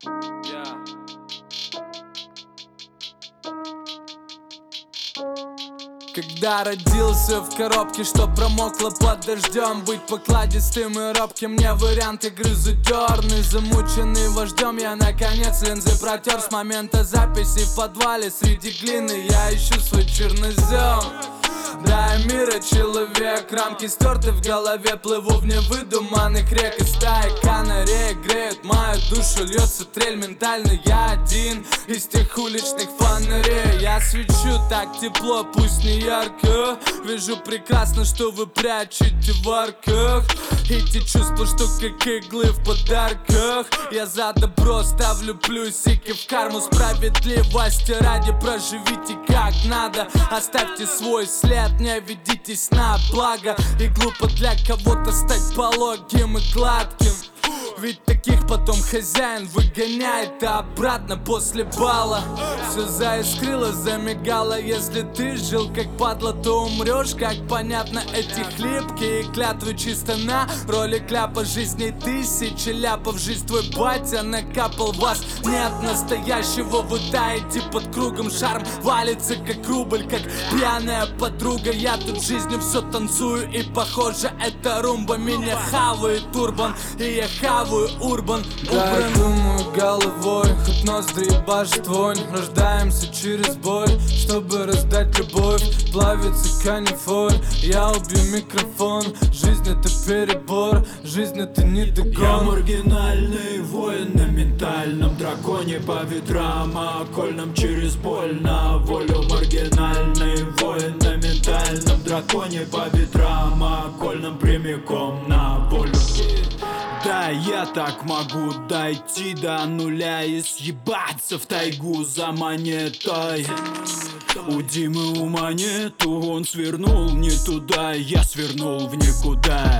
Когда родился в коробке, что промокла под дождем, быть покладистым и робким не вариант игры задерный. Замученный вождем, я наконец линзы протер. С момента записи в подвале среди глины я ищу свой чернозем. Да, мира человек, рамки стерты в голове, плыву в невыдуманных рек. И стаи канареек греют мою душу, льется трель ментально. Я один из тех уличных фонарей. Я свечу так тепло, пусть не ярко. Вижу прекрасно, что вы прячете в арках. Эти чувства, что как иглы в подарках. Я за добро ставлю плюсики в карму справедливости ради. Проживите как надо, оставьте свой след, не ведитесь на благо. И глупо для кого-то стать пологим и гладким, ведь таких потом хозяин выгоняет обратно после бала. Все заискрило, замигало. Если ты жил как падла, то умрешь, как понятно. Эти хлипкие клятвы чисто на роли кляпа. Жизни тысячи ляпов, жизнь твой батя накапал. Вас нет настоящего, вы таете под кругом. Шарм валится как рубль, как пьяная подруга. Я тут жизнью все танцую, и похоже это румба. Меня хавает урбан, и я хаваю урбан. Да, я думаю головой, хоть ноздри башит вонь. Рождаемся через боль, чтобы раздать любовь. Плавится канифоль, я убью микрофон. Жизнь это перебор, жизнь это не догон. Я маргинальный воин на ментальном драконе по ветрам, а окольном через боль на волю. Маргинальный воин на ментальном драконе по ветрам, а окольном прямиком на волю. Да, я так могу дойти до нуля и съебаться в тайгу за монетой. У Димы ума нету, он свернул не туда, я свернул в никуда.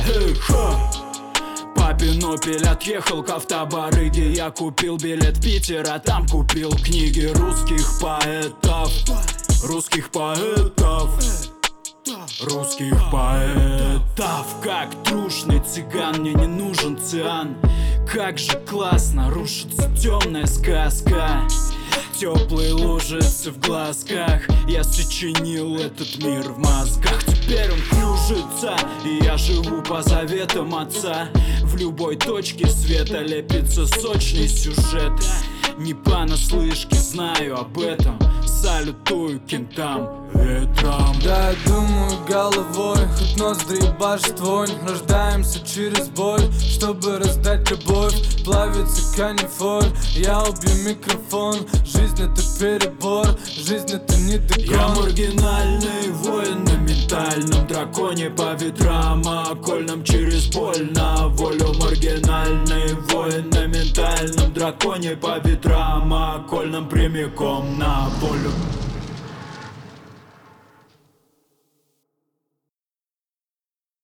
Папин Опель отъехал к автобарыге. Я купил билет в Питер, а там купил книги русских поэтов. Русских поэтов. Русских поэтов. Как трушный цыган, мне не нужен циан. Как же классно рушится темная сказка. Теплые лужицы в глазках. Я сочинил этот мир в мозгах. Теперь он кружится, и я живу по заветам отца. В любой точке света лепится сочный сюжет. Не понаслышке знаю об этом. Салютую кентам ветром. Да, я думаю головой, хоть ноздри башит вонь. Рождаемся через боль, чтобы раздать любовь. Плавится канифоль, я убью микрофон. Жизнь это перебор, жизнь это не догон. Я маргинальный воин на ментальном драконе по ветрам, а окольном через боль на волю. Маргинальный воин на ментальном драконе по ветрам, а окольном прямиком на волю.